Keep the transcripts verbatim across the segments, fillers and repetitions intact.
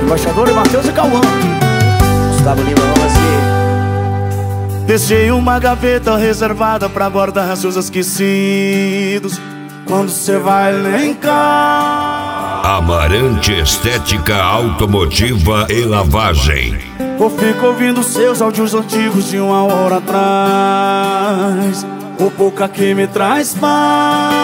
Embaixador e Matheus e Cauã. Gustavo Lima, vamos assim. Deixei uma gaveta reservada pra guardar seus esquecidos. Quando cê vai lembrar. Amarante Estética Automotiva e Lavagem. Ou fico ouvindo seus áudios antigos de uma hora atrás. O pouca que me traz paz.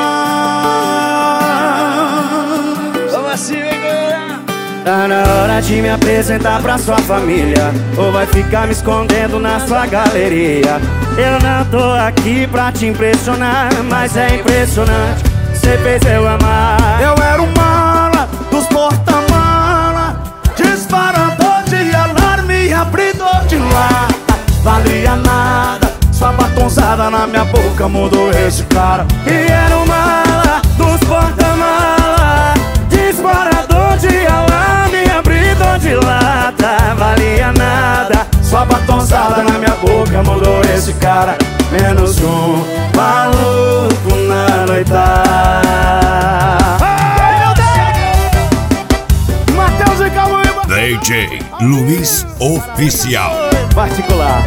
Vamos assim, galera. Tá na hora de me apresentar pra sua família, ou vai ficar me escondendo na sua galeria. Eu não tô aqui pra te impressionar, mas é impressionante, cê fez eu amar. Eu era o mala dos porta-mala, disparador de alarme, abridor de lata. Valia nada, sua batonzada na minha boca mudou esse cara. E era o mala dos porta-mala, disparador de alarme, abridor de lata. Valia nada, sua batonzada na minha boca mudou esse cara. Menos um maluco na noitada. Ai, meu Deus! Matheus e Cauã. D J Luiz Oficial. Particular.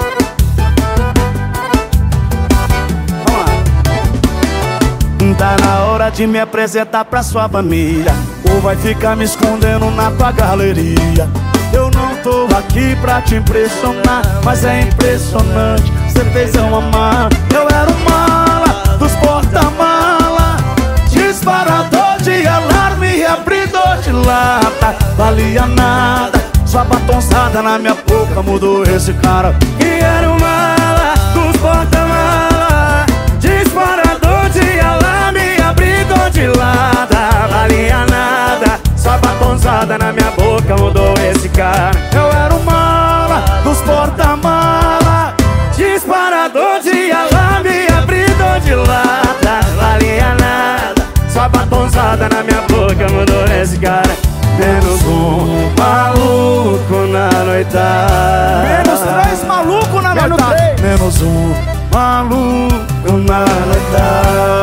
Tá na hora de me apresentar pra sua família, ou vai ficar me escondendo na tua galeria. Eu não tô aqui pra te impressionar, mas é impressionante, cê fez eu amar. Eu era o mala dos porta-mala, disparador de alarme, abridor de lata. Valia nada, sua batonzada na minha boca mudou esse cara. E era o mala dos porta-mala, disparador de alarme, abridor de lata. Valia nada, sua batonzada na minha boca mudou esse cara. Eu era o mala dos porta-mala, disparador de alarme, abridor de lata. Valia nada, sua batonzada na minha boca mudou esse cara. Menos um maluco na noitada. Menos três maluco na noitada. Menos um maluco na noitada.